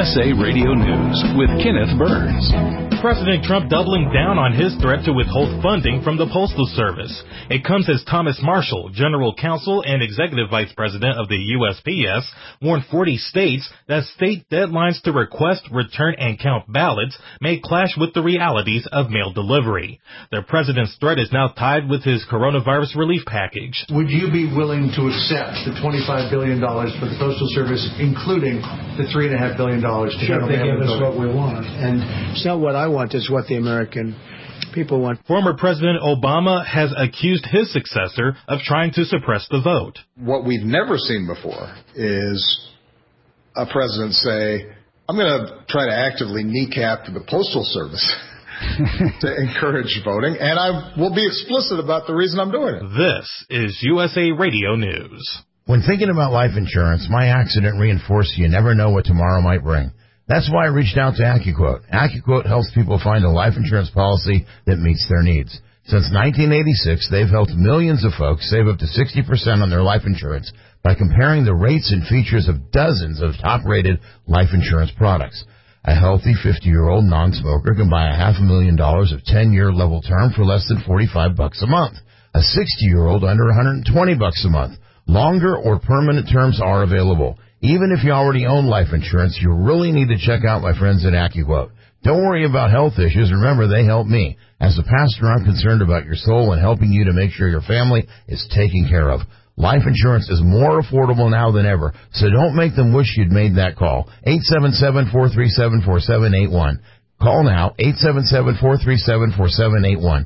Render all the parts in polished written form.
USA Radio News with Kenneth Burns. President Trump doubling down on his threat to withhold funding from the Postal Service. It comes as Thomas Marshall, General Counsel and Executive Vice President of the USPS, warned 40 states that state deadlines to request, return, and count ballots may clash with the realities of mail delivery. The president's threat is now tied with his coronavirus relief package. Would you be willing to accept the $25 billion for the Postal Service, including the $3.5 billion to Sure, they give us what we want. And it's not what I want, it's what the American people want. Former President Obama has accused his successor of trying to suppress the vote. What we've never seen before is a president say, I'm going to try to actively kneecap the Postal Service to encourage voting, and I will be explicit about the reason I'm doing it. This is USA Radio News. When thinking about life insurance, my accident reinforced you never know what tomorrow might bring. That's why I reached out to AccuQuote. AccuQuote helps people find a life insurance policy that meets their needs. Since 1986, they've helped millions of folks save up to 60% on their life insurance by comparing the rates and features of dozens of top-rated life insurance products. A healthy 50-year-old non-smoker can buy $500,000 of 10-year level term for less than $45 a month. A 60-year-old under $120 a month. Longer or permanent terms are available. Even if you already own life insurance, you really need to check out my friends at AccuQuote. Don't worry about health issues. Remember, they help me. As a pastor, I'm concerned about your soul and helping you to make sure your family is taken care of. Life insurance is more affordable now than ever, so don't make them wish you'd made that call. 877-437-4781. Call now, 877-437-4781.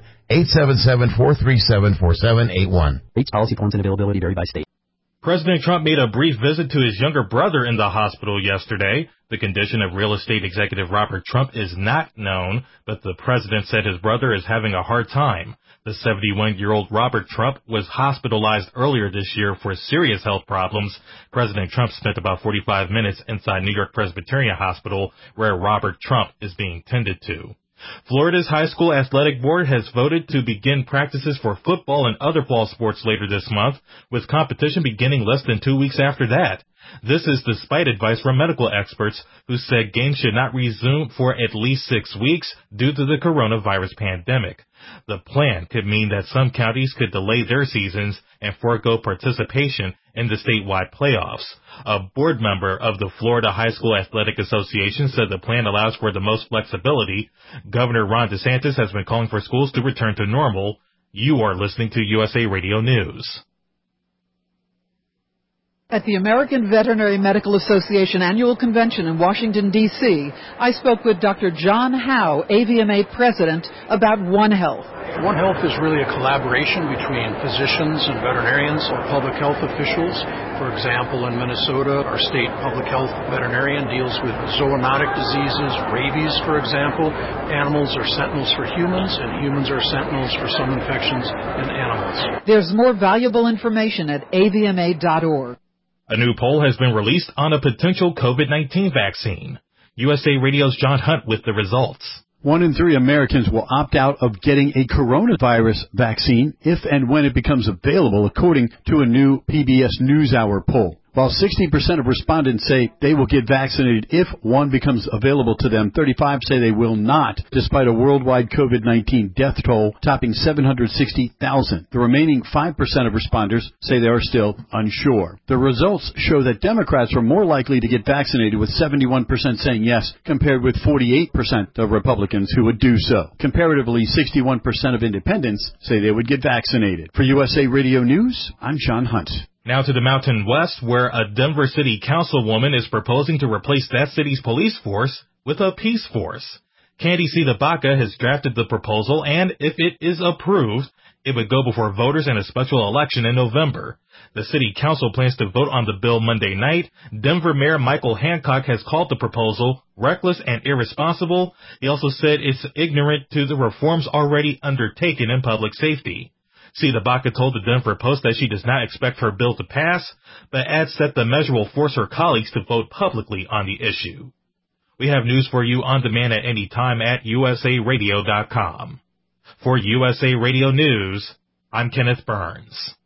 877-437-4781. Rates, policy forms, and availability vary by state. President Trump made a brief visit to his younger brother in the hospital yesterday. The condition of real estate executive Robert Trump is not known, but the president said his brother is having a hard time. The 71-year-old Robert Trump was hospitalized earlier this year for serious health problems. President Trump spent about 45 minutes inside New York Presbyterian Hospital, where Robert Trump is being tended to. Florida's high school athletic board has voted to begin practices for football and other fall sports later this month, with competition beginning less than 2 weeks after that. This is despite advice from medical experts who said games should not resume for at least 6 weeks due to the coronavirus pandemic. The plan could mean that some counties could delay their seasons and forego participation in the statewide playoffs. A board member of the Florida High School Athletic Association said the plan allows for the most flexibility. Governor Ron DeSantis has been calling for schools to return to normal. You are listening to USA Radio News. At the American Veterinary Medical Association Annual Convention in Washington, D.C., I spoke with Dr. John Howe, AVMA President, about One Health. One Health is really a collaboration between physicians and veterinarians or public health officials. For example, in Minnesota, our state public health veterinarian deals with zoonotic diseases, rabies, for example. Animals are sentinels for humans, and humans are sentinels for some infections in animals. There's more valuable information at avma.org. A new poll has been released on a potential COVID-19 vaccine. USA Radio's John Hunt with the results. 1 in 3 Americans will opt out of getting a coronavirus vaccine if and when it becomes available, according to a new PBS NewsHour poll. While 60% of respondents say they will get vaccinated if one becomes available to them, 35% say they will not, despite a worldwide COVID-19 death toll topping 760,000. The remaining 5% of responders say they are still unsure. The results show that Democrats were more likely to get vaccinated, with 71% saying yes, compared with 48% of Republicans who would do so. Comparatively, 61% of independents say they would get vaccinated. For USA Radio News, I'm Sean Hunt. Now to the Mountain West, where a Denver City Councilwoman is proposing to replace that city's police force with a peace force. Candy C. Baca has drafted the proposal, and if it is approved, it would go before voters in a special election in November. The city council plans to vote on the bill Monday night. Denver Mayor Michael Hancock has called the proposal reckless and irresponsible. He also said it's ignorant to the reforms already undertaken in public safety. Cita Baca told the Denver Post that she does not expect her bill to pass, but adds that the measure will force her colleagues to vote publicly on the issue. We have news for you on demand at any time at usaradio.com. For USA Radio News, I'm Kenneth Burns.